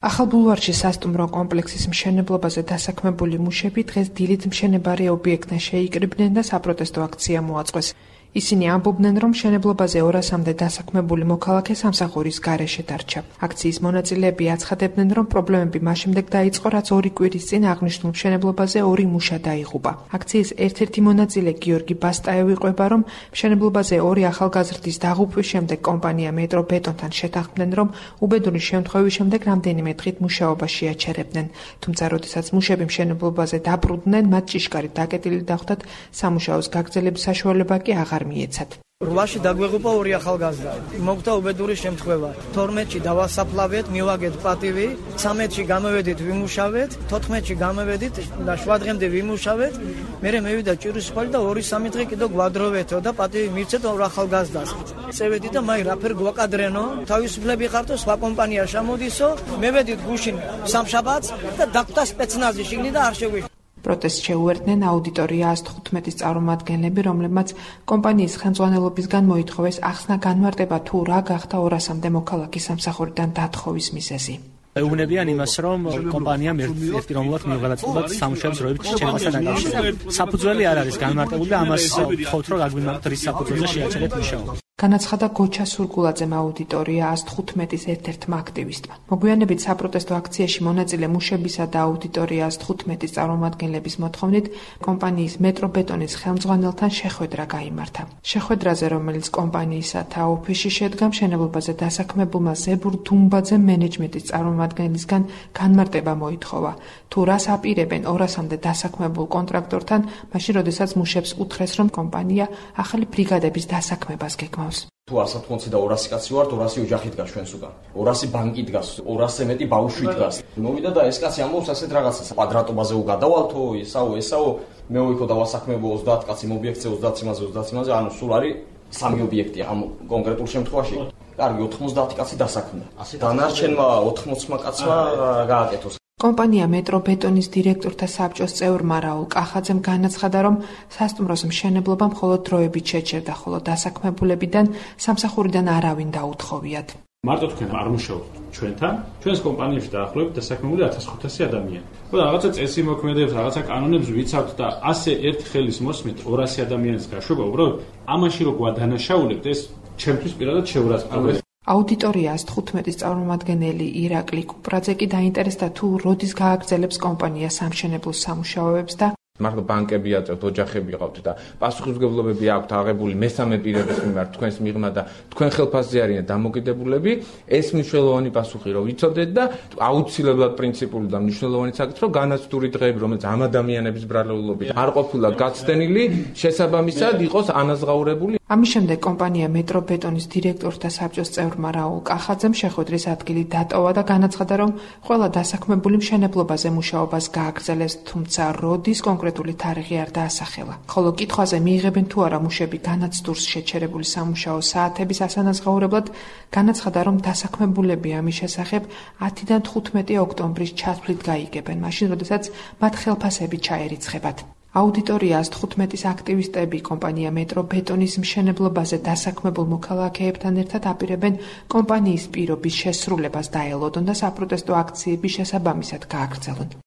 ახალ ბულვარში სასტუმრო კომპლექსის მშენებლობაზე დასაქმებული მუშები დღეს დილით მშენებარე ობიექტთან შეიკრიბნენ და საპროტესტო აქცია მოაწყვეს. ისინი ამბობდნენ, რომ მშენებლობაზე 200-მდე დასაქმებული მოქალაქე სამსახურის გარეშე დარჩა. აქციის მონაწილეები აცხადებდნენ, რომ პრობლემები მას შემდეგ დაიწყო, რაც 2 კვირის წინ აღნიშნულ მშენებლობაზე 2 მუშა დაიღუპა. აქციის ერთ-ერთი მონაწილე გიორგი ბასტაევი ყვება, რომ მშენებლობაზე 2 ახალგაზრდის დაღუპვის შემდეგ კომპანია მეტრობეტონთან შეთანხმდნენ, რომ უბედური შემთხვევის შემდეგ რამდენიმე დღით მუშაობა შეაჩერებდნენ. თუმცა, როდესაც მუშები მშენებლობაზე დაბრუნდნენ, მათ ჭიშკარით დაკეტილი დახვდათ, სამუშაოს გაგრძელების საშუალება კი აღარ მიეცათ. 8-ში დაგვეღუპა 2 ახალგაზრდა. მოხდა უბედური შემთხვევა. 12-ში დავასაფლავეთ, მივაგეთ პატივი, 13-ში გამოვედით, ვიმუშავეთ, 14-ში გამოვედით და 7 დღემდე ვიმუშავეთ. მერე მევიდა ჭირისხალი და 2-3 დღე კიდევ გვადროვეთო და პატივი მივცეთ 2 ახალგაზრდას. წევედი და მაი რაფერ გვაკადრენო, თავისუფლები ხართო, სხვა კომპანია შემოდისო, მევედით გუშინ სამშაბათს და დაგვდა სპეცნაზი შიგნი და არ შეგვიშ. პროტესტს შეუერთდნენ აუდიტორია 115-ის წარმომადგენლები, რომლებმაც კომპანიის ხელმძღვანელობისგან მოითხოვეს ახსნა განმარტება თუ რა გახდა 200-მდე მოქალაქის სამსახურიდან დათხოვის მიზეზი. ეუბნებიან იმას, რომ კომპანიამ ერთპიროვნულად მიუღალატებულად სამუშაოებს როებით შეჩერებასთან დაკავშირებით. საფუძველი არ არის განმარტებული და ამას ვთხოვთ, რომ აგვიმარტოთ რის საფუძველზე შეაჩერეთ მუშაობა. განაცხადა გოჩა სურგულაძემ აუდიტორია 115-ის ერთ-ერთმა აქტივისტმა. მოგვიანებით საპროტესტო აქციაში მონაწილე მუშებისა და აუდიტორია 115-ის წარმომადგენლების მოთხოვნით კომპანიის მეტრობეტონის ხელმძღვანელთან შეხვედრა გაიმართა. შეხვედრაზე, რომელიც კომპანიისათა ოფისში შედგა, მშენებლობაზე დასაქმებულმა ზებურ დუმბაძემ მენეჯმენტის წარმომადგენლისგან განმარტება მოითხოვა. თუ რას აპირებენ 200-მდე დასაქმებულ კონტრაქტორთან, მაშინ როდესაც მუშებს უთხრეს, რომ კომპანია ახალი ბრიგადების დასაქმებას გეგმავს. თუ 180 და 200 კაცი ვართ, 200 ოჯახი დგას ჩვენს უკან. 200 ბანკი დგას, 200-ზე მეტი ბავშვი დგას. მოვიდა და ეს კაცი ამბობს ასეთ რაღაცას. კვადრატობაზე გადავალთო, ესაო, მე ვიქო დავასაქმებო 30 კაცი ობიექტზე, 30 იმაზე, ანუ სულ არის 3 ობიექტია ამ კონკრეტულ შემთხვევაში. კარგი 90 კაცი დასაქმდა. დანარჩენმა 80 კაცმა გააკეთოს. კომპანია მეტრობეტონის დირექტორთა საბჭოს წევრმა რაულ კახაძემ განაცხადა, რომ სასტუმროს მშენებლობა მხოლოდ დროებით შეჩერდა, ხოლო დასაქმებულებიდან სამსახურიდან არავინ დაუთხოვიათ. მარტო თქვენ არ მუშაობთ ჩვენთან, ჩვენს კომპანიაში დაახლოებით დასაქმებული 1500 ადამიანი. ხო და რაღაცა წესი მოქმედებს, რაღაცა კანონებს ვიცავთ და ასე ერთი ხელის მოსმით 200 ადამიანის გაშვება, უბრალოდ ამაში რო გვადანაშაულებთ, ეს ჩემთვის პირადად შეურაცხმყოფია. აუდიტორია 115-ის წარმომადგენელი ირაკლი კუპრაძე კი დაინტერესდა თუ როდის გააგრძელებს კომპანია სამშენებლო სამუშაოებს და მართლა ბანკები აწევთ, ოჯახები ყავთ და პასუხისმგებლობები აქვთ აღებული მესამე პირების მიმართ თქვენს მიღმა და თქვენ ხელფასზე არიან დამოკიდებულები, ეს მნიშვნელოვანი პასუხი რომ ვიცოდეთ და აუცილებლად პრინციპული და მნიშვნელოვანი საკითხი რომ განაცდური დღეები, რომელიც ამ ადამიანების ბრალეულობით არ ყოფილა გაცდენილი, შესაბამისად იყოს ანაზღაურებული. ამის შემდეგ კომპანია მეტრობეტონის დირექტორთა საბჭოს წევრმა რაულ კახაძემ შეხვედრის ადგილი დატოვა და განაცხადა, რომ ყველა დასაქმებული მშენებლობაზე მუშაობას გააგრძელებს, თუმცა როდის კონკრეტული თარიღი არ დაასახელა. ხოლო კითხვაზე მიიღებენ თუ არა მუშები განაცდურს შეჩერებული სამუშაო საათების ასანაზღაურებლად, განაცხადა, რომ დასაქმებულები ამის შესახებ 10-დან 15 ოქტომბრის ჩათვლით გაიგებენ, მაშინ როდესაც მათ ხელფასები ჩაერიცხებათ. აუდიტორია 115-ის აქტივისტები კომპანია მეტრობეტონის მშენებლობაზე დასაქმებულ მოქალაქეებთან ერთად აპირებენ კომპანიის პირობის შესრულებას დაელოდონ და საპროტესტო აქციების შესაბამისად გააგრძელონ.